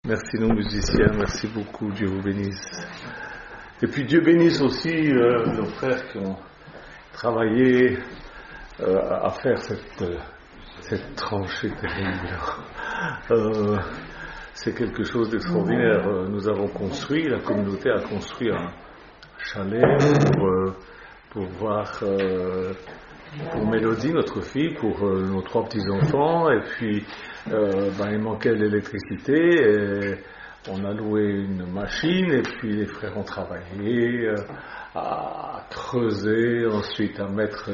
Merci nos musiciens, merci beaucoup, Dieu vous bénisse. Et puis Dieu bénisse aussi nos frères qui ont travaillé à faire cette tranchée terrible. C'est quelque chose d'extraordinaire. Nous avons construit, la communauté a construit un chalet pour voir, pour Mélodie, notre fille, pour nos 3 petits-enfants, et puis il manquait l'électricité, et on a loué une machine, et puis les frères ont travaillé à creuser, ensuite à mettre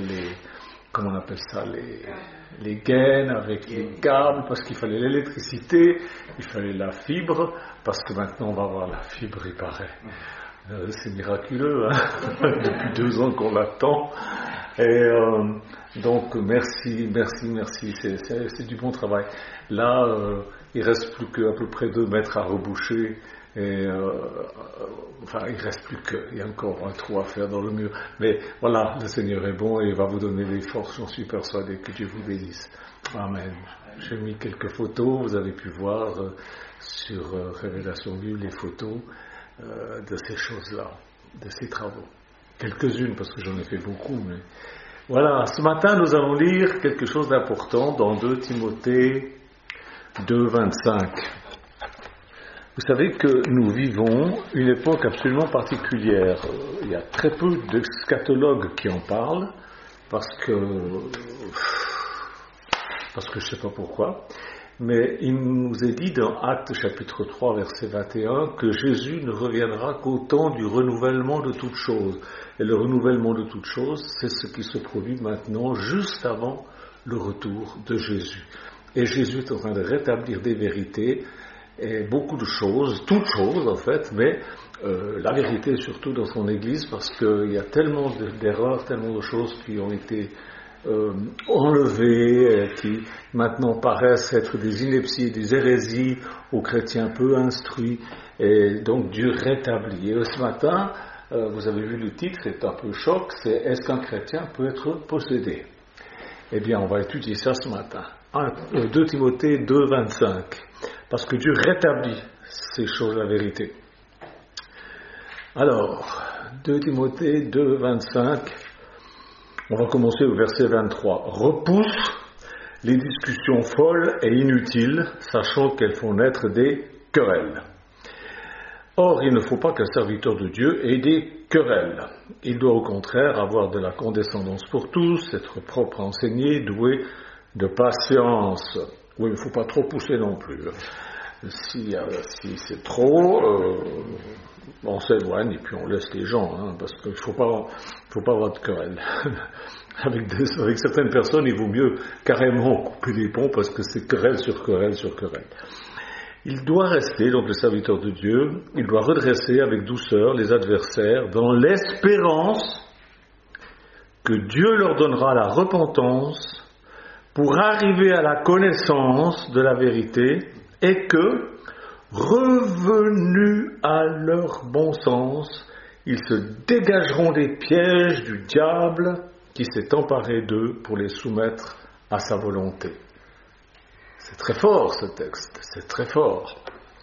les gaines avec les câbles, parce qu'il fallait l'électricité, il fallait la fibre, parce que maintenant on va avoir la fibre, il paraît. C'est miraculeux, hein. Depuis 2 ans qu'on l'attend. Et donc merci, c'est du bon travail. Là, il reste plus qu'à peu près 2 mètres à reboucher. Et il reste plus il y a encore un trou à faire dans le mur. Mais voilà, le Seigneur est bon et il va vous donner des forces, j'en suis persuadé. Que Dieu vous bénisse. Amen. J'ai mis quelques photos, vous avez pu voir sur Révélation Bible les photos de ces choses-là, de ces travaux. Quelques-unes, parce que j'en ai fait beaucoup, mais voilà. Ce matin, nous allons lire quelque chose d'important dans 2 Timothée 2, 25. Vous savez que nous vivons une époque absolument particulière. Il y a très peu d'eschatologues qui en parlent, parce que je ne sais pas pourquoi. Mais il nous est dit dans Actes chapitre 3 verset 21 que Jésus ne reviendra qu'au temps du renouvellement de toutes choses. Et le renouvellement de toutes choses, c'est ce qui se produit maintenant, juste avant le retour de Jésus. Et Jésus est en train de rétablir des vérités, et beaucoup de choses, toutes choses en fait, mais la vérité surtout dans son Église, parce qu'il y a tellement d'erreurs, tellement de choses qui ont été enlevées, qui maintenant paraissent être des inepties, des hérésies aux chrétiens peu instruits, et donc Dieu rétablit. Et ce matin, vous avez vu le titre, c'est un peu choc, c'est « Est-ce qu'un chrétien peut être possédé ?» Eh bien, on va étudier ça ce matin. 2 Timothée 2, 25. Parce que Dieu rétablit ces choses, la vérité. Alors, 2 Timothée 2, 25, on va commencer au verset 23. « Repousse les discussions folles et inutiles, sachant qu'elles font naître des querelles. Or, il ne faut pas qu'un serviteur de Dieu ait des querelles. Il doit au contraire avoir de la condescendance pour tous, être propre à enseigner, doué de patience. » Oui, il ne faut pas trop pousser non plus. Si c'est trop, on s'éloigne et puis on laisse les gens, parce qu'il ne faut pas avoir de querelle. Avec certaines personnes, il vaut mieux carrément couper les ponts parce que c'est querelle sur querelle sur querelle. Il doit rester, donc le serviteur de Dieu, il doit redresser avec douceur les adversaires dans l'espérance que Dieu leur donnera la repentance pour arriver à la connaissance de la vérité et que, revenus à leur bon sens, ils se dégageront des pièges du diable qui s'est emparé d'eux pour les soumettre à sa volonté. C'est très fort ce texte, c'est très fort.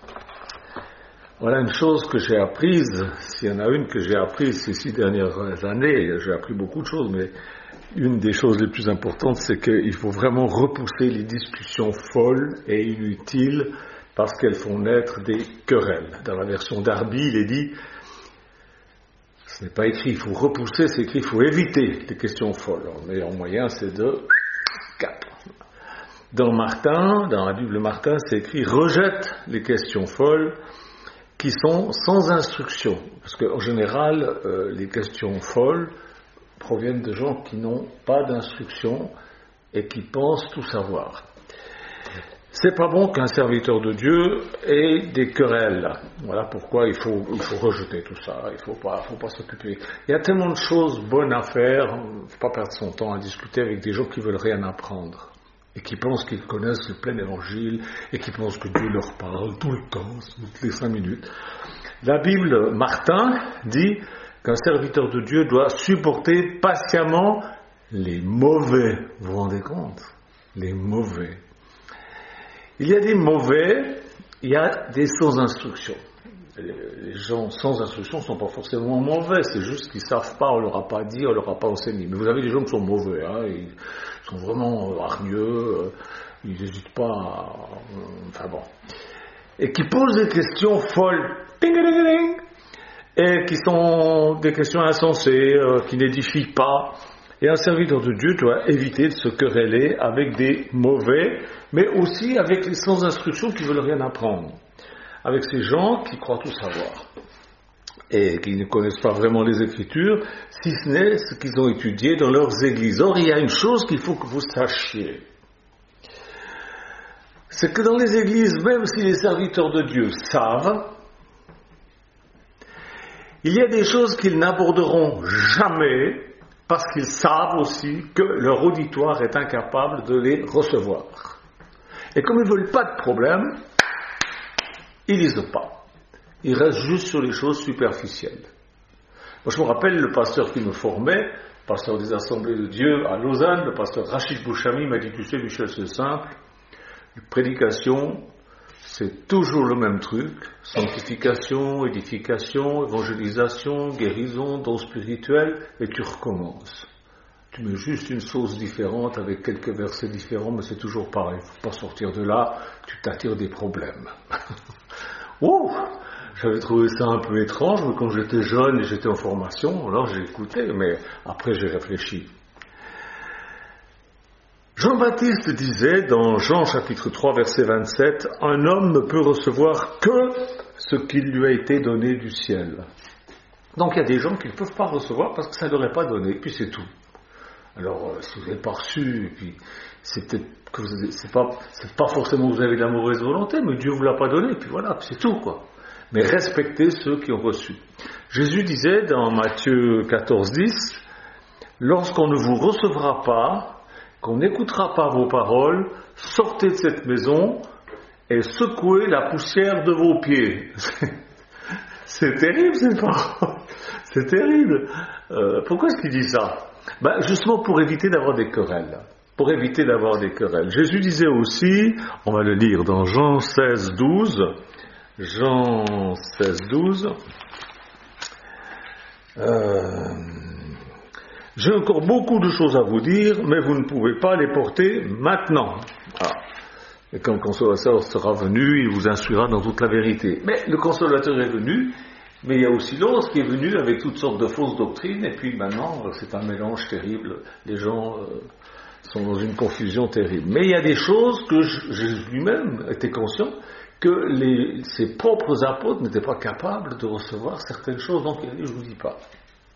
Voilà une chose que j'ai apprise, s'il y en a une que j'ai apprise ces 6 dernières années, j'ai appris beaucoup de choses, mais une des choses les plus importantes, c'est qu'il faut vraiment repousser les discussions folles et inutiles parce qu'elles font naître des querelles. Dans la version d'Arby, il est dit, ce n'est pas écrit, il faut repousser, c'est écrit, il faut éviter les questions folles. Le meilleur moyen, c'est de 4. Dans la Bible Martin, c'est écrit, rejette les questions folles qui sont sans instruction. Parce qu'en général, les questions folles proviennent de gens qui n'ont pas d'instruction et qui pensent tout savoir. C'est pas bon qu'un serviteur de Dieu ait des querelles. Voilà pourquoi il faut rejeter tout ça. Il faut pas s'occuper. Il y a tellement de choses bonnes à faire. Il ne faut pas perdre son temps à discuter avec des gens qui veulent rien apprendre et qui pensent qu'ils connaissent le plein évangile et qui pensent que Dieu leur parle tout le temps, toutes les 5 minutes. La Bible Martin dit qu'un serviteur de Dieu doit supporter patiemment les mauvais. Vous vous rendez compte ? Les mauvais. Il y a des mauvais il y a des sans-instruction. Les gens sans instruction ne sont pas forcément mauvais, c'est juste qu'ils ne savent pas, on ne leur a pas dit, on ne leur a pas enseigné. Mais vous avez des gens qui sont mauvais, hein, ils sont vraiment hargneux, ils n'hésitent pas à... Enfin bon. Et qui posent des questions folles, ding, ding, ding, ding, et qui sont des questions insensées, qui n'édifient pas. Et un serviteur de Dieu doit éviter de se quereller avec des mauvais, mais aussi avec les sans-instruction qui ne veulent rien apprendre. Avec ces gens qui croient tout savoir et qui ne connaissent pas vraiment les Écritures, si ce n'est ce qu'ils ont étudié dans leurs églises. Or, il y a une chose qu'il faut que vous sachiez. C'est que dans les églises, même si les serviteurs de Dieu savent, il y a des choses qu'ils n'aborderont jamais parce qu'ils savent aussi que leur auditoire est incapable de les recevoir. Et comme ils ne veulent pas de problème, ils ne lisent pas. Ils restent juste sur les choses superficielles. Moi, je me rappelle le pasteur qui me formait, pasteur des Assemblées de Dieu à Lausanne, le pasteur Rachid Bouchami m'a dit, tu sais Michel, c'est simple, une prédication, c'est toujours le même truc, sanctification, édification, évangélisation, guérison, don spirituel, et tu recommences. Tu mets juste une sauce différente avec quelques versets différents, mais c'est toujours pareil. Il ne faut pas sortir de là, tu t'attires des problèmes. Ouh, j'avais trouvé ça un peu étrange, mais quand j'étais jeune et j'étais en formation, alors j'ai écouté, mais après j'ai réfléchi. Jean-Baptiste disait dans Jean chapitre 3 verset 27, « Un homme ne peut recevoir que ce qui lui a été donné du ciel. » Donc il y a des gens qui ne peuvent pas recevoir parce que ça ne leur est pas donné, puis c'est tout. Alors, si vous n'avez pas reçu, et puis c'est peut-être que c'est pas forcément que vous avez de la mauvaise volonté, mais Dieu ne vous l'a pas donné, puis voilà, puis c'est tout, quoi. Mais respectez ceux qui ont reçu. Jésus disait dans Matthieu 14, 10, « Lorsqu'on ne vous recevra pas, qu'on n'écoutera pas vos paroles, sortez de cette maison et secouez la poussière de vos pieds. » C'est terrible, ces paroles. C'est terrible. Pourquoi est-ce qu'il dit ça? Justement pour éviter d'avoir des querelles. Pour éviter d'avoir des querelles. Jésus disait aussi, on va le lire dans Jean 16, 12, Jean 16, 12, j'ai encore beaucoup de choses à vous dire, mais vous ne pouvez pas les porter maintenant. Et quand le consolateur sera venu, il vous instruira dans toute la vérité. Mais le consolateur est venu, mais il y a aussi l'autre qui est venu avec toutes sortes de fausses doctrines, et puis maintenant, c'est un mélange terrible. Les gens sont dans une confusion terrible. Mais il y a des choses que Jésus lui-même était conscient que ses propres apôtres n'étaient pas capables de recevoir certaines choses, donc il a dit, je ne vous dis pas.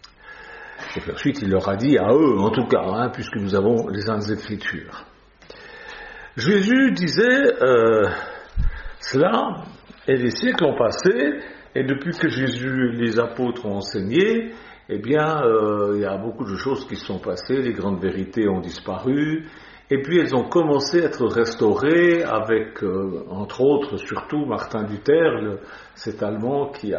Et puis ensuite, il leur a dit, à eux en tout cas, puisque nous avons les Saintes Écritures. Jésus disait cela, et les siècles ont passé, et depuis que Jésus et les apôtres ont enseigné, eh bien, il y a beaucoup de choses qui se sont passées, les grandes vérités ont disparu, et puis elles ont commencé à être restaurées avec, entre autres, surtout Martin Luther, cet Allemand qui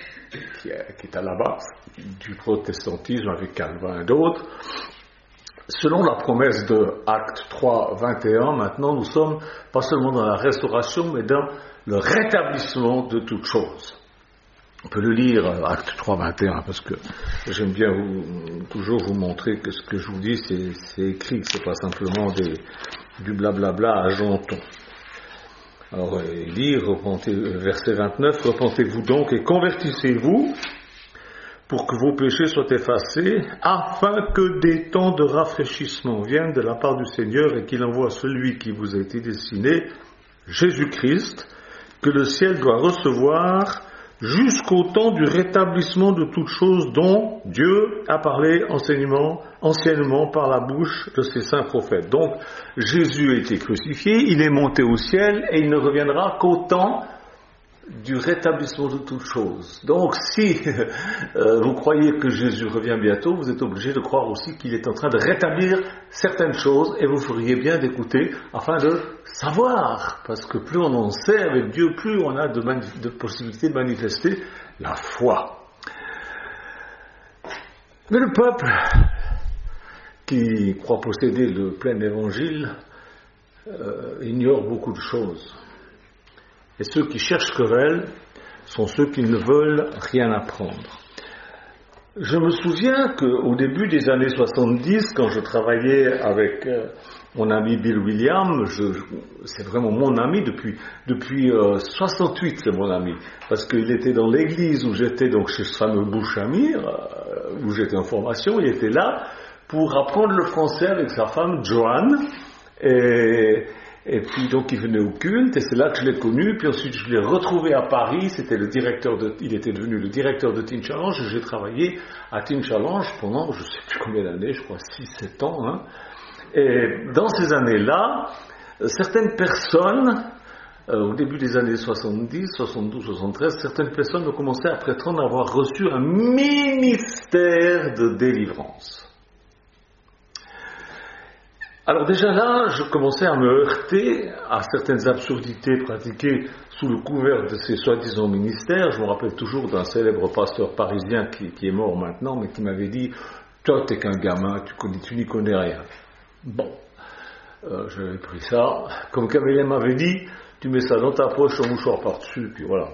est à la base du protestantisme avec Calvin et d'autres. Selon la promesse de Acte 3, 21, maintenant nous sommes pas seulement dans la restauration, mais dans le rétablissement de toutes choses. On peut le lire, Acte 3, 21, parce que j'aime bien toujours vous montrer que ce que je vous dis, c'est écrit, que c'est pas simplement du blablabla à jonton. Alors, lire, verset 29, repentez-vous donc et convertissez-vous pour que vos péchés soient effacés, afin que des temps de rafraîchissement viennent de la part du Seigneur et qu'il envoie celui qui vous a été destiné, Jésus-Christ, que le ciel doit recevoir jusqu'au temps du rétablissement de toutes choses dont Dieu a parlé anciennement par la bouche de ses saints prophètes. Donc, Jésus a été crucifié, il est monté au ciel et il ne reviendra qu'au temps du rétablissement de toutes choses. Donc, si vous croyez que Jésus revient bientôt, vous êtes obligé de croire aussi qu'il est en train de rétablir certaines choses et vous feriez bien d'écouter afin de savoir, parce que plus on en sait avec Dieu, plus on a de possibilités de manifester la foi. Mais le peuple qui croit posséder le plein évangile ignore beaucoup de choses. Et ceux qui cherchent querelle sont ceux qui ne veulent rien apprendre. Je me souviens qu'au début des années 70, quand je travaillais avec mon ami Bill Williams, c'est vraiment mon ami depuis 68, c'est mon ami, parce qu'il était dans l'église où j'étais, donc chez ce fameux Bouchamir, où j'étais en formation, il était là pour apprendre le français avec sa femme Joanne, et puis donc il venait au culte, et c'est là que je l'ai connu, puis ensuite je l'ai retrouvé à Paris, il était devenu le directeur de Teen Challenge, et j'ai travaillé à Teen Challenge pendant, je ne sais plus combien d'années, je crois 6-7 ans, hein. Et dans ces années-là, certaines personnes, au début des années 70, 72, 73, certaines personnes ont commencé à prétendre avoir reçu un ministère de délivrance. Alors déjà là, je commençais à me heurter à certaines absurdités pratiquées sous le couvert de ces soi-disant ministères. Je me rappelle toujours d'un célèbre pasteur parisien qui est mort maintenant, mais qui m'avait dit « Toi, t'es qu'un gamin, tu n'y connais rien. » Bon, j'avais pris ça. Comme Camille m'avait dit, tu mets ça dans ta poche, un mouchoir par-dessus, puis voilà.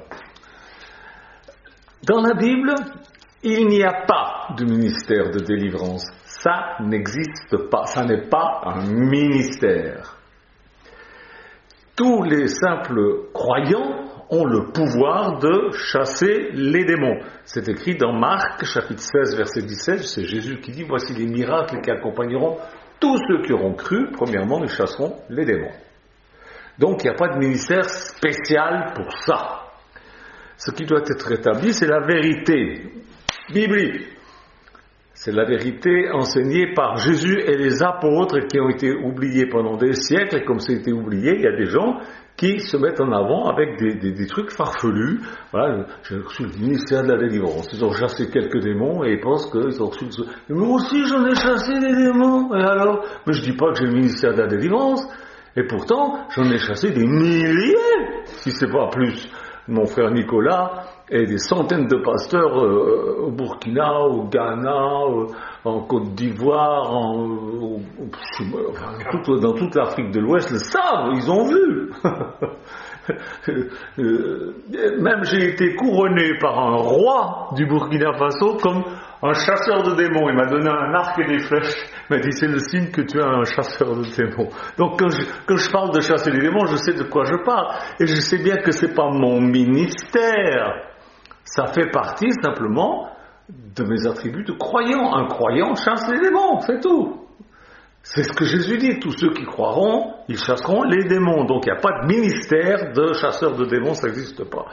Dans la Bible, il n'y a pas de ministère de délivrance. Ça n'existe pas, ça n'est pas un ministère. Tous les simples croyants ont le pouvoir de chasser les démons. C'est écrit dans Marc, chapitre 16, verset 17, c'est Jésus qui dit « Voici les miracles qui accompagneront tous ceux qui auront cru, premièrement, ils chasseront les démons. » Donc il n'y a pas de ministère spécial pour ça. Ce qui doit être établi, c'est la vérité biblique. C'est la vérité enseignée par Jésus et les apôtres qui ont été oubliés pendant des siècles. Et comme ça a été oublié, il y a des gens qui se mettent en avant avec des trucs farfelus. Voilà, j'ai reçu le ministère de la délivrance. Ils ont chassé quelques démons et ils pensent qu'ils ont reçu le... Mais moi aussi j'en ai chassé des démons. Et alors? Mais je dis pas que j'ai le ministère de la délivrance. Et pourtant, j'en ai chassé des milliers, si c'est pas plus. Mon frère Nicolas et des centaines de pasteurs au Burkina, au Ghana, en Côte d'Ivoire, dans toute l'Afrique de l'Ouest, le savent, ils ont vu. Même j'ai été couronné par un roi du Burkina Faso comme un chasseur de démons. Il m'a donné un arc et des flèches. Il m'a dit c'est le signe que tu es un chasseur de démons. Donc quand je parle de chasser les démons, je sais de quoi je parle. Et je sais bien que c'est pas mon ministère. Ça fait partie simplement de mes attributs de croyant. Un croyant chasse les démons, c'est tout. C'est ce que Jésus dit, tous ceux qui croiront, ils chasseront les démons. Donc il n'y a pas de ministère de chasseurs de démons, ça n'existe pas.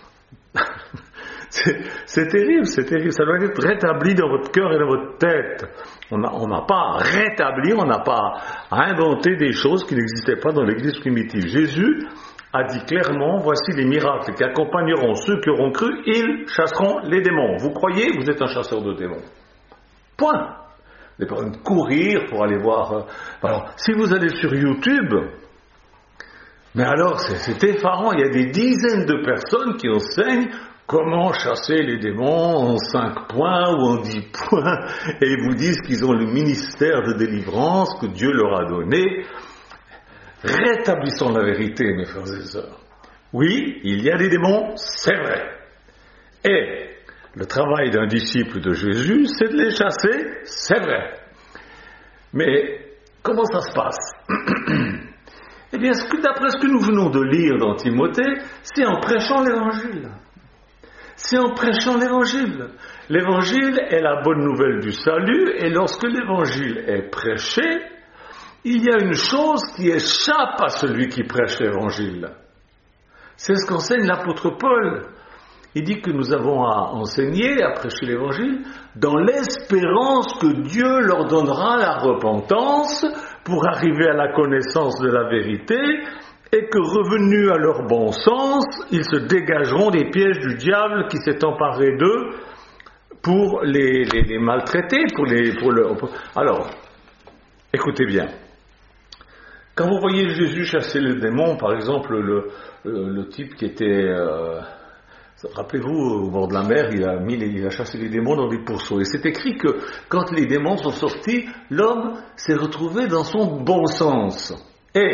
C'est terrible, ça doit être rétabli dans votre cœur et dans votre tête. On n'a pas à rétablir, on n'a pas à inventer des choses qui n'existaient pas dans l'Église primitive. Jésus a dit clairement, voici les miracles qui accompagneront ceux qui auront cru, ils chasseront les démons. Vous croyez, vous êtes un chasseur de démons. Point. Vous n'avez pas besoin de courir pour aller voir. Alors, si vous allez sur YouTube, mais alors c'est effarant, il y a des dizaines de personnes qui enseignent comment chasser les démons en 5 points ou en 10 points, et ils vous disent qu'ils ont le ministère de délivrance que Dieu leur a donné. Rétablissons la vérité, mes frères et sœurs. Oui, il y a des démons, c'est vrai. Et le travail d'un disciple de Jésus, c'est de les chasser, c'est vrai. Mais comment ça se passe? Eh bien, d'après ce que nous venons de lire dans Timothée, c'est en prêchant l'Évangile. C'est en prêchant l'Évangile. L'Évangile est la bonne nouvelle du salut, et lorsque l'Évangile est prêché, il y a une chose qui échappe à celui qui prêche l'Évangile. C'est ce qu'enseigne l'apôtre Paul. Il dit que nous avons à enseigner, à prêcher l'Évangile, dans l'espérance que Dieu leur donnera la repentance pour arriver à la connaissance de la vérité, et que revenus à leur bon sens, ils se dégageront des pièges du diable qui s'est emparé d'eux pour les maltraiter, Alors, écoutez bien. Quand vous voyez Jésus chasser les démons, par exemple, le type qui était... rappelez-vous, au bord de la mer, il a chassé les démons dans des pourceaux. Et c'est écrit que quand les démons sont sortis, l'homme s'est retrouvé dans son bon sens. Et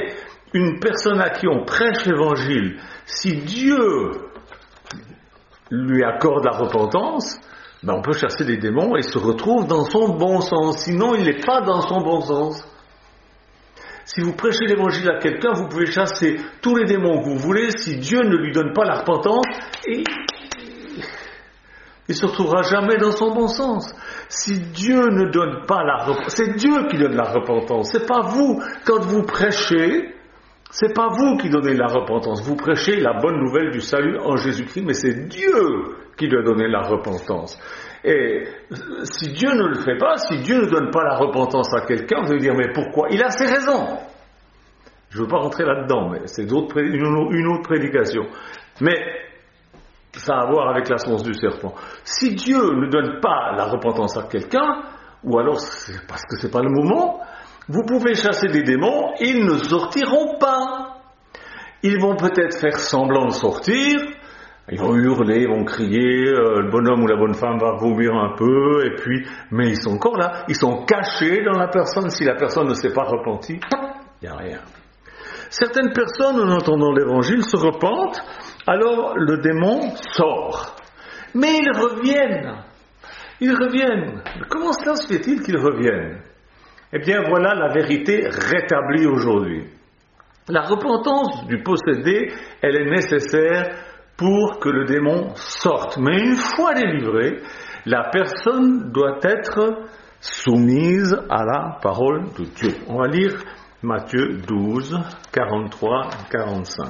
une personne à qui on prêche l'évangile, si Dieu lui accorde la repentance, ben on peut chasser les démons et se retrouve dans son bon sens. Sinon, il n'est pas dans son bon sens. Si vous prêchez l'évangile à quelqu'un, vous pouvez chasser tous les démons que vous voulez. Si Dieu ne lui donne pas la repentance, il ne se retrouvera jamais dans son bon sens. Si Dieu ne donne pas la repentance, c'est Dieu qui donne la repentance. C'est pas vous. Quand vous prêchez, c'est pas vous qui donnez la repentance. Vous prêchez la bonne nouvelle du salut en Jésus-Christ, mais c'est Dieu qui doit donner la repentance. Et si Dieu ne le fait pas, si Dieu ne donne pas la repentance à quelqu'un, vous allez dire, mais pourquoi? Il a ses raisons. Je ne veux pas rentrer là-dedans, mais c'est une autre prédication. Mais ça a à voir avec la semence du serpent. Si Dieu ne donne pas la repentance à quelqu'un, ou alors c'est parce que c'est pas le moment, vous pouvez chasser des démons, ils ne sortiront pas. Ils vont peut-être faire semblant de sortir, ils vont hurler, ils vont crier, le bonhomme ou la bonne femme va vomir un peu, et puis, mais ils sont encore là, ils sont cachés dans la personne. Si la personne ne s'est pas repentie, il n'y a rien. Certaines personnes, en entendant l'évangile, se repentent, alors le démon sort. Mais ils reviennent. Ils reviennent. Comment cela se fait-il qu'ils reviennent? Eh bien, voilà la vérité rétablie aujourd'hui. La repentance du possédé, elle est nécessaire pour que le démon sorte. Mais une fois délivré, la personne doit être soumise à la parole de Dieu. On va lire Matthieu 12, 43-45.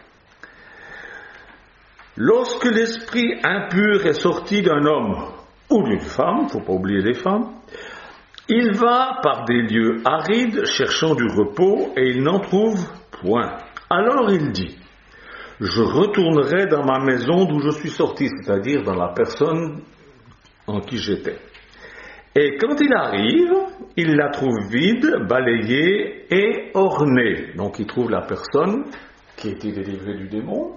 Lorsque l'esprit impur est sorti d'un homme ou d'une femme, il ne faut pas oublier les femmes, il va par des lieux arides cherchant du repos et il n'en trouve point. Alors il dit, je retournerai dans ma maison d'où je suis sorti, c'est-à-dire dans la personne en qui j'étais. Et quand il arrive, il la trouve vide, balayée et ornée. Donc il trouve la personne qui a été délivrée du démon,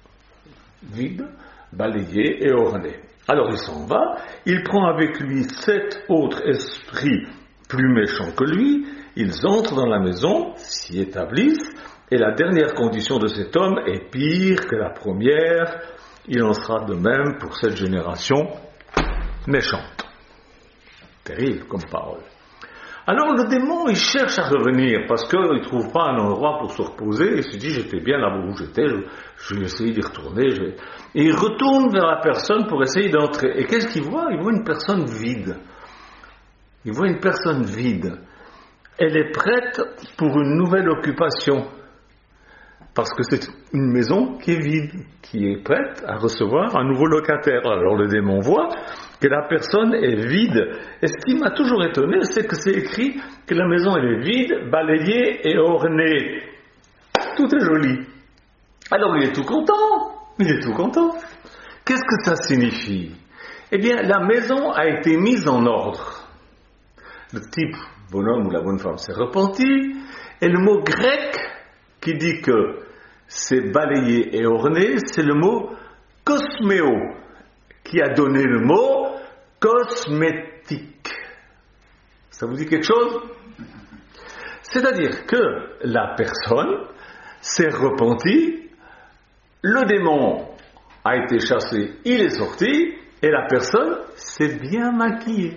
vide, balayée et ornée. Alors il s'en va, il prend avec lui 7 autres esprits plus méchants que lui, ils entrent dans la maison, s'y établissent, et la dernière condition de cet homme est pire que la première, il en sera de même pour cette génération méchante. Terrible comme parole. Alors le démon, il cherche à revenir parce qu'il ne trouve pas un endroit pour se reposer. Il se dit, j'étais bien là où j'étais, je vais essayer d'y retourner. Et il retourne vers la personne pour essayer d'entrer. Et qu'est-ce qu'il voit? Il voit une personne vide. Il voit une personne vide. Elle est prête pour une nouvelle occupation. Parce que c'est une maison qui est vide, qui est prête à recevoir un nouveau locataire. Alors le démon voit que la personne est vide. Et ce qui m'a toujours étonné, c'est que c'est écrit que la maison elle est vide, balayée et ornée. Tout est joli. Alors il est tout content. Il est tout content. Qu'est-ce que ça signifie? Eh bien, la maison a été mise en ordre. Le type bonhomme ou la bonne femme s'est repenti. Et le mot grec qui dit que c'est balayé et orné, c'est le mot kosméo, qui a donné le mot cosmétique. Ça vous dit quelque chose? C'est-à-dire que la personne s'est repentie, le démon a été chassé, il est sorti, et la personne s'est bien maquillée.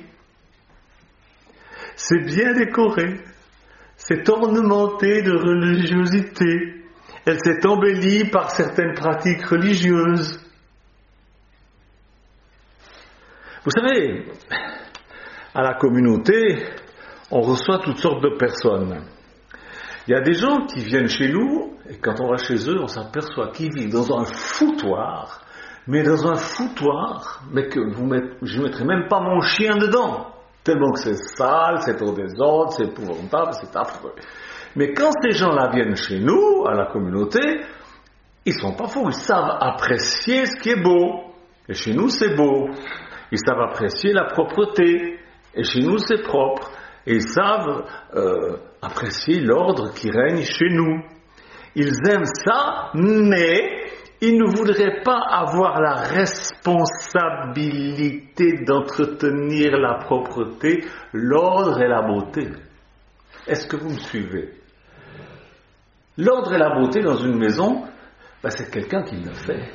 C'est bien décoré. C'est ornementé de religiosité. Elle s'est embellie par certaines pratiques religieuses. Vous savez, à la communauté, on reçoit toutes sortes de personnes. Il y a des gens qui viennent chez nous, et quand on va chez eux, on s'aperçoit qu'ils vivent dans un foutoir, mais que je ne mettrai même pas mon chien dedans. Tellement que c'est sale, c'est au désordre, c'est épouvantable, c'est affreux. Mais quand ces gens-là viennent chez nous, à la communauté, ils ne sont pas fous, ils savent apprécier ce qui est beau. Et chez nous, c'est beau. Ils savent apprécier la propreté. Et chez nous, c'est propre. Et ils savent apprécier l'ordre qui règne chez nous. Ils aiment ça, mais ils ne voudraient pas avoir la responsabilité d'entretenir la propreté, l'ordre et la beauté. Est-ce que vous me suivez? L'ordre et la beauté dans une maison, c'est quelqu'un qui le fait.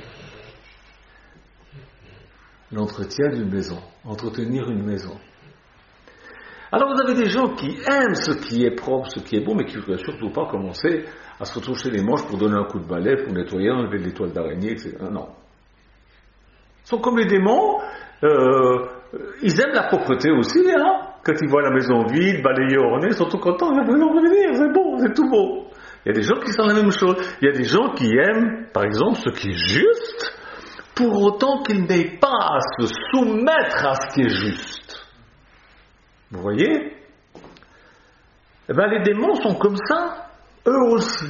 L'entretien d'une maison, entretenir une maison. Alors vous avez des gens qui aiment ce qui est propre, ce qui est beau, mais qui ne veulent surtout pas commencer à se retroucher les manches pour donner un coup de balai, pour nettoyer, enlever les toiles d'araignée, etc. Non. Ils sont comme les démons, ils aiment la propreté aussi, hein. Quand ils voient la maison vide, balayée, ornée, ils sont tout contents, ils veulent revenir, c'est beau, c'est tout beau. Il y a des gens qui sont la même chose. Il y a des gens qui aiment, par exemple, ce qui est juste, pour autant qu'ils n'aient pas à se soumettre à ce qui est juste. Vous voyez ? Les démons sont comme ça, eux aussi.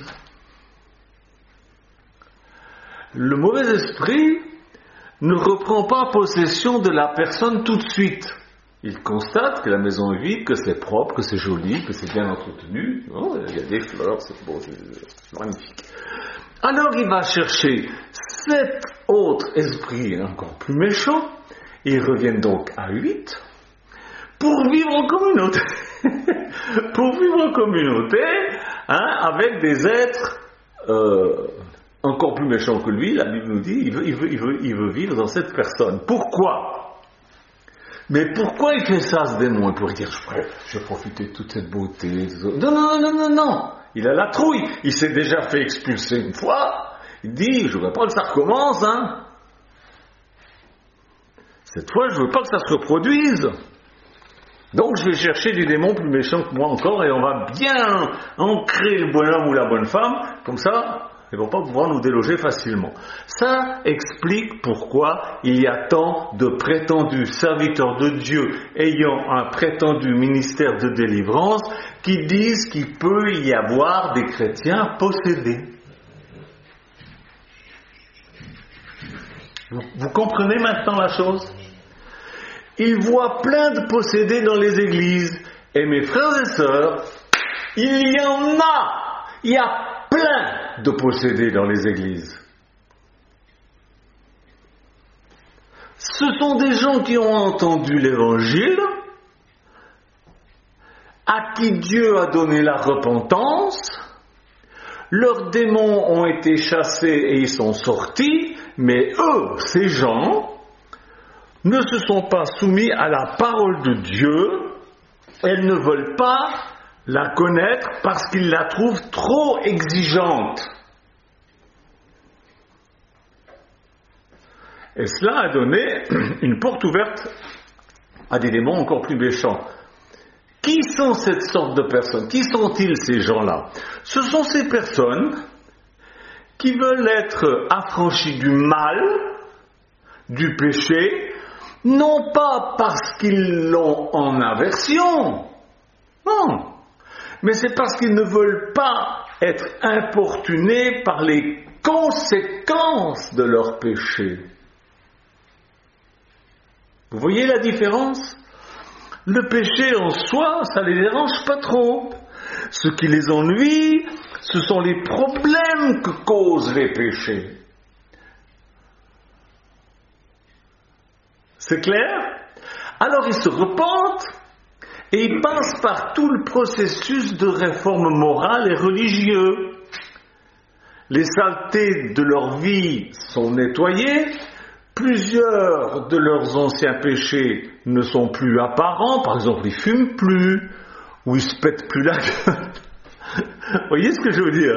Le mauvais esprit ne reprend pas possession de la personne tout de suite. Il constate que la maison est vide, que c'est propre, que c'est joli, que c'est bien entretenu. Oh, il y a des fleurs, c'est beau, c'est magnifique. Alors il va chercher cet autre esprit encore plus méchant, et ils reviennent donc à 8, pour vivre en communauté. Pour vivre en communauté, avec des êtres encore plus méchants que lui. La Bible nous dit, il veut vivre dans cette personne. Pourquoi ? Mais pourquoi il fait ça, ce démon ? Il pourrait dire, je vais profiter de toute cette beauté. Non. Il a la trouille. Il s'est déjà fait expulser une fois. Il dit, je ne veux pas que ça recommence. Cette fois, je ne veux pas que ça se reproduise. Donc, je vais chercher du démon plus méchant que moi encore et on va bien ancrer le bonhomme ou la bonne femme. Comme ça, ils ne vont pas pouvoir nous déloger facilement. Ça explique pourquoi il y a tant de prétendus serviteurs de Dieu ayant un prétendu ministère de délivrance qui disent qu'il peut y avoir des chrétiens possédés. Vous comprenez maintenant la chose ? Ils voient plein de possédés dans les églises. Et mes frères et sœurs, il y en a. Il y a plein de possédés dans les églises. Ce sont des gens qui ont entendu l'évangile, à qui Dieu a donné la repentance, leurs démons ont été chassés et ils sont sortis, mais eux, ces gens, ne se sont pas soumis à la parole de Dieu, elles ne veulent pas la connaître parce qu'ils la trouvent trop exigeante. Et cela a donné une porte ouverte à des démons encore plus méchants. Qui sont cette sorte de personnes ? Qui sont-ils ces gens-là ? Ce sont ces personnes qui veulent être affranchis du mal, du péché, non pas parce qu'ils l'ont en aversion, non, mais c'est parce qu'ils ne veulent pas être importunés par les conséquences de leur péché. Vous voyez la différence ? Le péché en soi, ça ne les dérange pas trop. Ce qui les ennuie, ce sont les problèmes que causent les péchés. C'est clair ? Alors ils se repentent et ils passent par tout le processus de réforme morale et religieuse. Les saletés de leur vie sont nettoyées, plusieurs de leurs anciens péchés ne sont plus apparents, par exemple ils fument plus, ou ils se pètent plus la gueule. Vous voyez ce que je veux dire ?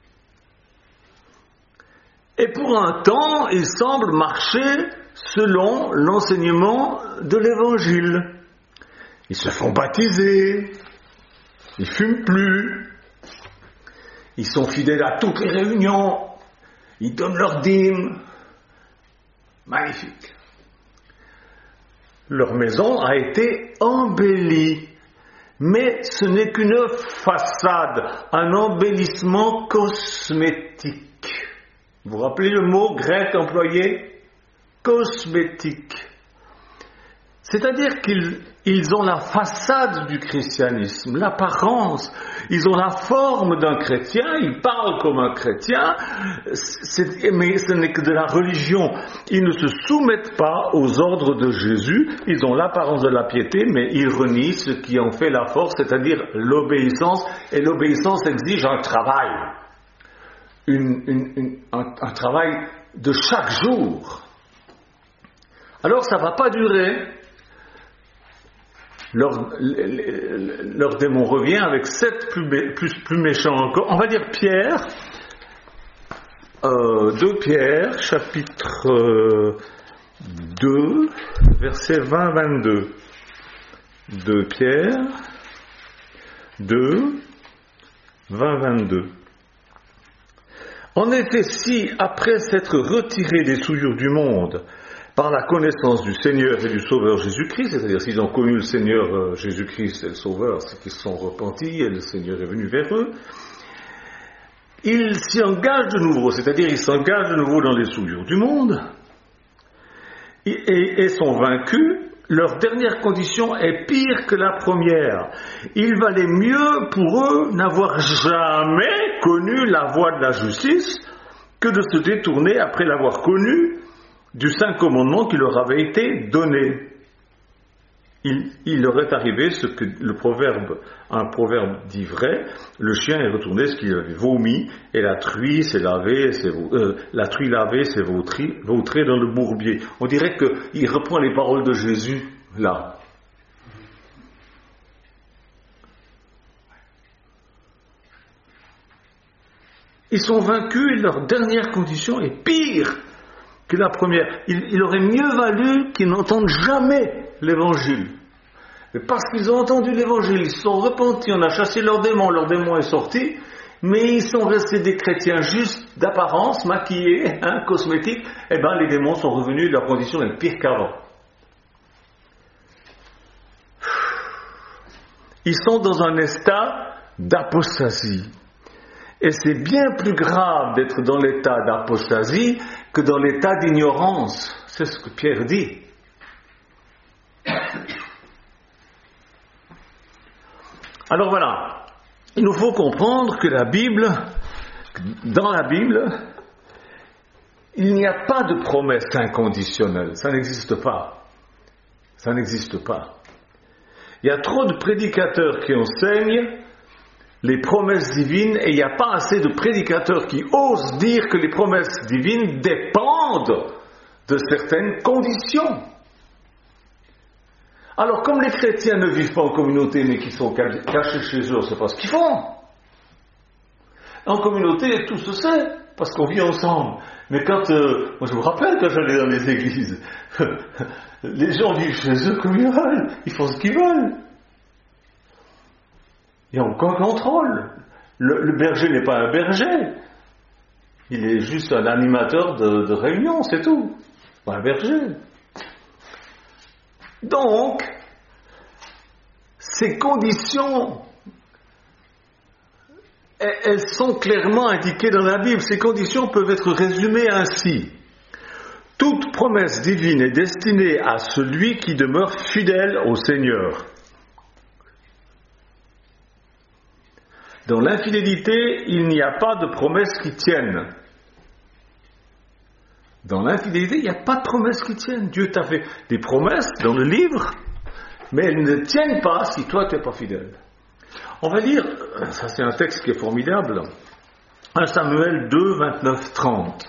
Et pour un temps, ils semblent marcher selon l'enseignement de l'Évangile. Ils se font baptiser, ils ne fument plus, ils sont fidèles à toutes les réunions, ils donnent leurs dîmes. Magnifique. Leur maison a été embellie, mais ce n'est qu'une façade, un embellissement cosmétique. Vous vous rappelez le mot grec employé ? Cosmétique. C'est-à-dire qu'ils ont la façade du christianisme, l'apparence, ils ont la forme d'un chrétien, ils parlent comme un chrétien, mais ce n'est que de la religion. Ils ne se soumettent pas aux ordres de Jésus, ils ont l'apparence de la piété, mais ils renient ce qui en fait la force, c'est-à-dire l'obéissance, et l'obéissance exige un travail. un travail de chaque jour. Alors ça ne va pas durer. Leur démon revient avec 7 plus méchants encore. On va dire Pierre, 2 Pierre, chapitre 2, versets 20-22. 2 Pierre, 2, 20-22. En effet, si, après s'être retirés des souillures du monde, par la connaissance du Seigneur et du Sauveur Jésus-Christ, c'est-à-dire s'ils ont connu le Seigneur Jésus-Christ et le Sauveur, c'est qu'ils se sont repentis et le Seigneur est venu vers eux, ils s'y engagent de nouveau, c'est-à-dire ils s'engagent de nouveau dans les souillures du monde et sont vaincus. Leur dernière condition est pire que la première. Il valait mieux pour eux n'avoir jamais connu la voie de la justice que de se détourner après l'avoir connue du saint commandement qui leur avait été donné. Il leur est arrivé ce que un proverbe dit vrai: le chien est retourné ce qu'il avait vomi, et la truie s'est lavée, s'est vautrée dans le bourbier. On dirait qu'il reprend les paroles de Jésus là. Ils sont vaincus et leur dernière condition est pire que la première. Il aurait mieux valu qu'ils n'entendent jamais l'évangile. Mais parce qu'ils ont entendu l'évangile, ils se sont repentis, on a chassé leur démon est sorti, mais ils sont restés des chrétiens juste d'apparence, maquillés, cosmétiques, et les démons sont revenus, leur condition est pire qu'avant. Ils sont dans un état d'apostasie. Et c'est bien plus grave d'être dans l'état d'apostasie que dans l'état d'ignorance. C'est ce que Pierre dit. Alors voilà, il nous faut comprendre que dans la Bible, il n'y a pas de promesse inconditionnelle. Ça n'existe pas. Ça n'existe pas. Il y a trop de prédicateurs qui enseignent les promesses divines et il n'y a pas assez de prédicateurs qui osent dire que les promesses divines dépendent de certaines conditions. Alors, comme les chrétiens ne vivent pas en communauté mais qui sont cachés chez eux, on ne sait pas ce qu'ils font. En communauté, tout se sait, parce qu'on vit ensemble. Mais moi je me rappelle quand j'allais dans les églises, les gens vivent chez eux comme ils veulent, ils font ce qu'ils veulent. Il n'y a aucun contrôle. Le berger n'est pas un berger. Il est juste un animateur de réunion, c'est tout. Pas un berger. Donc, ces conditions, elles sont clairement indiquées dans la Bible. Ces conditions peuvent être résumées ainsi. Toute promesse divine est destinée à celui qui demeure fidèle au Seigneur. Dans l'infidélité, il n'y a pas de promesses qui tiennent. Dans l'infidélité, il n'y a pas de promesses qui tiennent. Dieu t'a fait des promesses dans le livre, mais elles ne tiennent pas si toi tu n'es pas fidèle. On va lire, ça c'est un texte qui est formidable, 1 Samuel 2, 29, 30.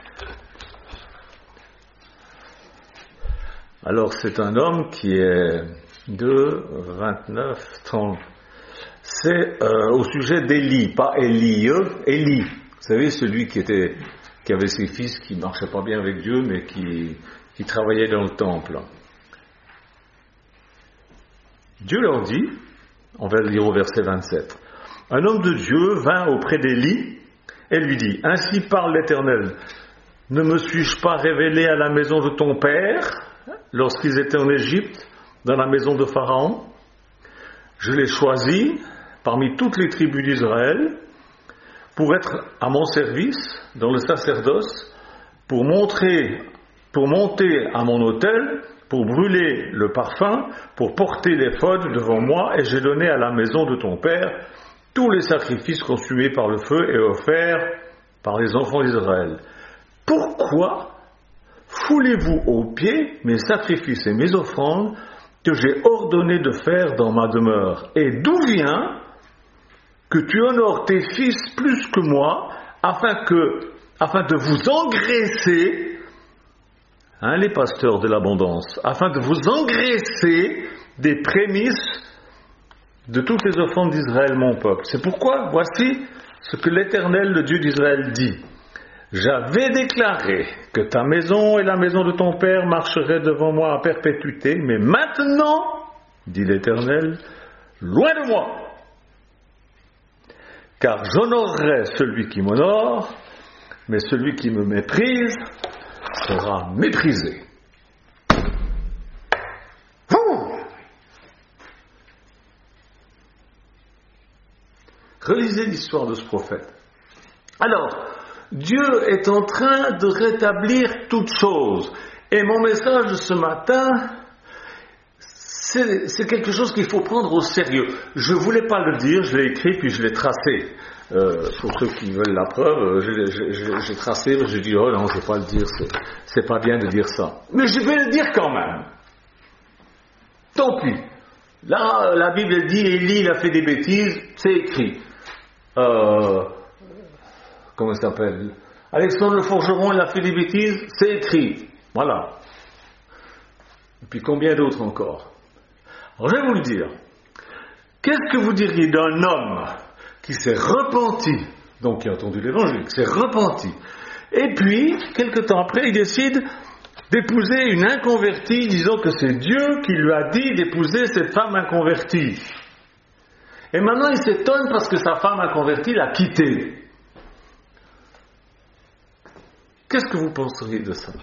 Alors c'est un homme qui est 2, 29, 30. C'est au sujet d'Élie, pas Élie, Élie. Vous savez, celui qui avait ses fils qui ne marchaient pas bien avec Dieu, mais qui travaillaient dans le temple. Dieu leur dit, on va le lire au verset 27, un homme de Dieu vint auprès d'Élie et lui dit, ainsi parle l'Éternel, ne me suis-je pas révélé à la maison de ton père lorsqu'ils étaient en Égypte, dans la maison de Pharaon? Je l'ai choisi parmi toutes les tribus d'Israël pour être à mon service dans le sacerdoce, pour monter à mon autel, pour brûler le parfum, pour porter l'éphod devant moi, et j'ai donné à la maison de ton père tous les sacrifices consumés par le feu et offerts par les enfants d'Israël. Pourquoi foulez-vous aux pieds mes sacrifices et mes offrandes que j'ai ordonné de faire dans ma demeure? Et d'où vient que tu honores tes fils plus que moi, afin de vous engraisser, les pasteurs de l'abondance, afin de vous engraisser des prémices de toutes les offrandes d'Israël, mon peuple. C'est pourquoi, voici ce que l'Éternel, le Dieu d'Israël, dit. J'avais déclaré que ta maison et la maison de ton père marcheraient devant moi à perpétuité, mais maintenant, dit l'Éternel, loin de moi, car j'honorerai celui qui m'honore, mais celui qui me méprise sera méprisé. Relisez l'histoire de ce prophète. Alors, Dieu est en train de rétablir toutes choses. Et mon message de ce matin, c'est quelque chose qu'il faut prendre au sérieux. Je ne voulais pas le dire, je l'ai écrit puis je l'ai tracé. Pour ceux qui veulent la preuve, j'ai tracé, j'ai dit oh non, je ne vais pas le dire, c'est pas bien de dire ça. Mais je vais le dire quand même. Tant pis. Là, la Bible dit Élie il a fait des bêtises, c'est écrit. Comment ça s'appelle? Alexandre le forgeron, il a fait des bêtises, c'est écrit. Voilà. Et puis combien d'autres encore? Alors je vais vous le dire. Qu'est-ce que vous diriez d'un homme qui s'est repenti, donc qui a entendu l'évangile, qui s'est repenti, et puis, quelque temps après, il décide d'épouser une inconvertie, disant que c'est Dieu qui lui a dit d'épouser cette femme inconvertie. Et maintenant, il s'étonne parce que sa femme inconvertie l'a quitté. Qu'est-ce que vous penseriez de ça?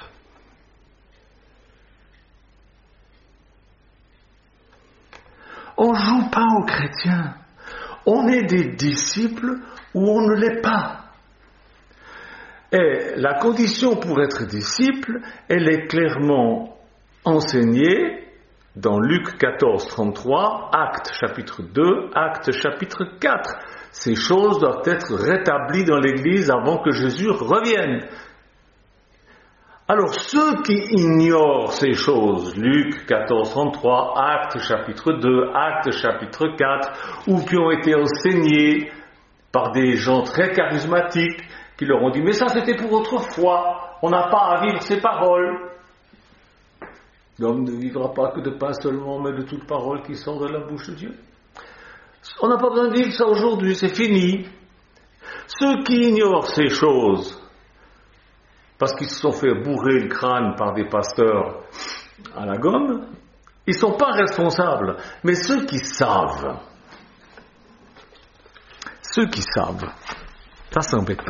On ne joue pas aux chrétiens. On est des disciples ou on ne l'est pas. Et la condition pour être disciple, elle est clairement enseignée dans Luc 14, 33, Actes chapitre 2, Actes chapitre 4. Ces choses doivent être rétablies dans l'Église avant que Jésus revienne. Alors ceux qui ignorent ces choses, Luc 14, 33, Actes chapitre 2, Actes chapitre 4, ou qui ont été enseignés par des gens très charismatiques, qui leur ont dit « mais ça c'était pour autrefois, on n'a pas à vivre ces paroles ». L'homme ne vivra pas que de pain seulement, mais de toute parole qui sort de la bouche de Dieu. On n'a pas besoin de vivre ça aujourd'hui, c'est fini. Ceux qui ignorent ces choses, parce qu'ils se sont fait bourrer le crâne par des pasteurs à la gomme, ils ne sont pas responsables. Mais ceux qui savent, ça c'est embêtant.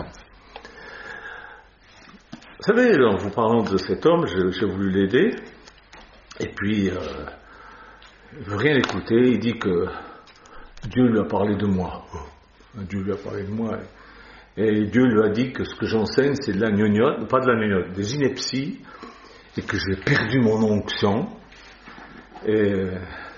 Vous savez, en vous parlant de cet homme, j'ai voulu l'aider, et puis il ne veut rien écouter, il dit que Dieu lui a parlé de moi. Dieu lui a parlé de moi. Et Dieu lui a dit que ce que j'enseigne, c'est de la gnognotte, pas de la gnognotte, des inepties, et que j'ai perdu mon onction. Et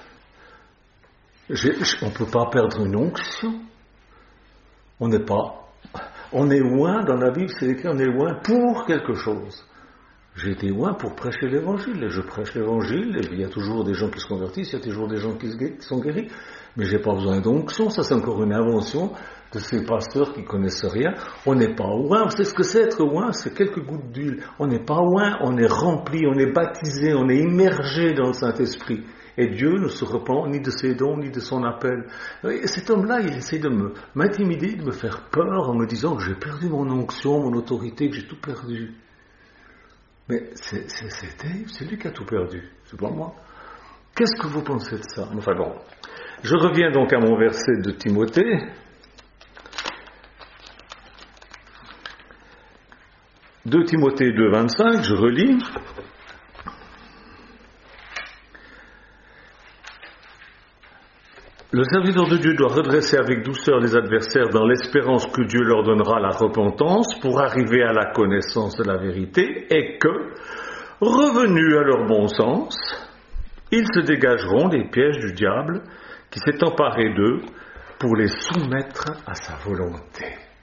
on ne peut pas perdre une onction. On est loin, dans la Bible, c'est écrit, on est loin pour quelque chose. J'ai été loin pour prêcher l'évangile, et je prêche l'évangile, et il y a toujours des gens qui se convertissent, il y a toujours des gens qui sont guéris, mais j'ai pas besoin d'onction, ça c'est encore une invention de ces pasteurs qui connaissent rien. On n'est pas loin, vous savez ce que c'est être loin, c'est quelques gouttes d'huile. On n'est pas loin, on est rempli, on est baptisé, on est immergé dans le Saint-Esprit. Et Dieu ne se repent ni de ses dons, ni de son appel. Et cet homme-là, il essaie de m'intimider, de me faire peur en me disant que j'ai perdu mon onction, mon autorité, que j'ai tout perdu. Mais c'est lui qui a tout perdu, c'est pas moi. Qu'est-ce que vous pensez de ça? Enfin bon, je reviens donc à mon verset de Timothée. 2 Timothée 2, 25, je relis. Le serviteur de Dieu doit redresser avec douceur les adversaires dans l'espérance que Dieu leur donnera la repentance pour arriver à la connaissance de la vérité et que, revenus à leur bon sens, ils se dégageront des pièges du diable qui s'est emparé d'eux pour les soumettre à sa volonté.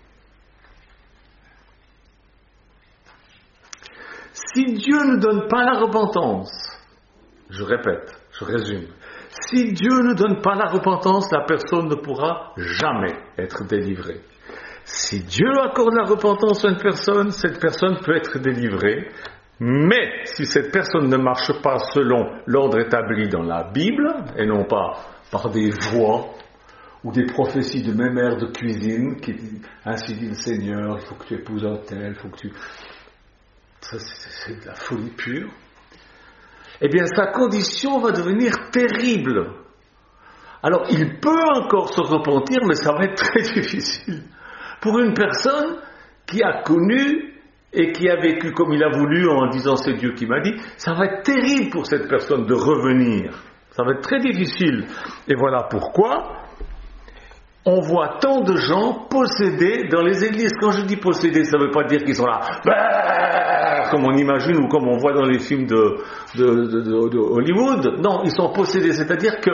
Si Dieu ne donne pas la repentance, je répète, je résume, si Dieu ne donne pas la repentance, la personne ne pourra jamais être délivrée. Si Dieu accorde la repentance à une personne, cette personne peut être délivrée. Mais si cette personne ne marche pas selon l'ordre établi dans la Bible, et non pas par des voix ou des prophéties de mes mères de cuisine qui disent ainsi dit le Seigneur, il faut que tu épouses un tel, il faut que tu... Ça, c'est de la folie pure. Eh bien, sa condition va devenir terrible. Alors, il peut encore se repentir, mais ça va être très difficile. Pour une personne qui a connu et qui a vécu comme il a voulu en disant c'est Dieu qui m'a dit, ça va être terrible pour cette personne de revenir. Ça va être très difficile. Et voilà pourquoi on voit tant de gens possédés dans les églises. Quand je dis possédés, ça ne veut pas dire qu'ils sont là, comme on imagine ou comme on voit dans les films de Hollywood. Non, ils sont possédés, c'est-à-dire que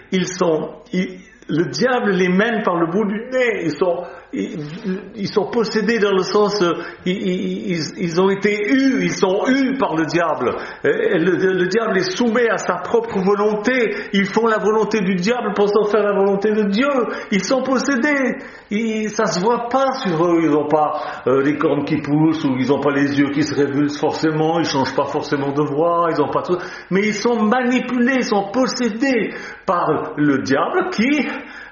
le diable les mène par le bout du nez. Ils sont possédés dans le sens, ils ont été eus, ils sont eus par le diable. Le diable les soumet à sa propre volonté. Ils font la volonté du diable pensant faire la volonté de Dieu. Ils sont possédés. Ça se voit pas sur eux. Ils n'ont pas les cornes qui poussent ou ils n'ont pas les yeux qui se révulsent forcément. Ils changent pas forcément de voix. Ils ont pas tout. Mais ils sont manipulés, ils sont possédés par le diable qui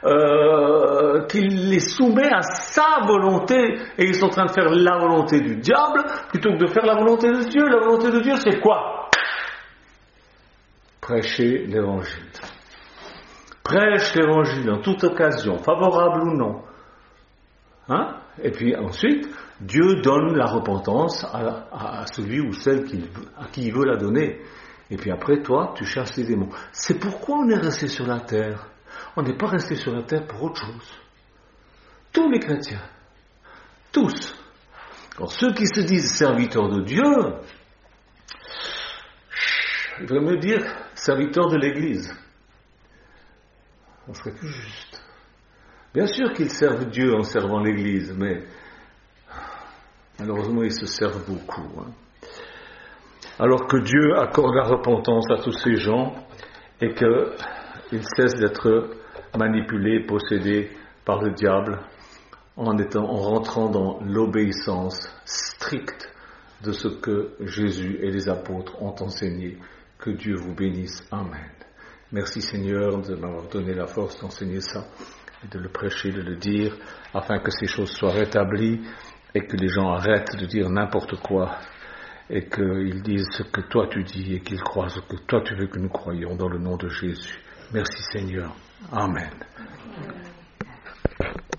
les soumet à sa volonté, et ils sont en train de faire la volonté du diable plutôt que de faire la volonté de Dieu. La volonté de Dieu, c'est quoi? Prêcher l'évangile. Prêche l'évangile en toute occasion, favorable ou non. Et puis ensuite, Dieu donne la repentance à celui ou celle à qui il veut la donner. Et puis après, toi, tu chasses les démons. C'est pourquoi on est resté sur la terre. On n'est pas resté sur la terre pour autre chose. Tous les chrétiens, tous. Alors ceux qui se disent serviteurs de Dieu, il devrait mieux dire serviteurs de l'Église. Ça serait plus juste. Bien sûr qu'ils servent Dieu en servant l'Église, mais malheureusement ils se servent beaucoup. Alors que Dieu accorde la repentance à tous ces gens et qu'ils cessent d'être manipulés, possédés par le diable en rentrant dans l'obéissance stricte de ce que Jésus et les apôtres ont enseigné. Que Dieu vous bénisse. Amen. Merci Seigneur de m'avoir donné la force d'enseigner ça et de le prêcher, de le dire, afin que ces choses soient rétablies et que les gens arrêtent de dire n'importe quoi et qu'ils disent ce que toi tu dis et qu'ils croient ce que toi tu veux que nous croyions dans le nom de Jésus. Merci Seigneur. Amen.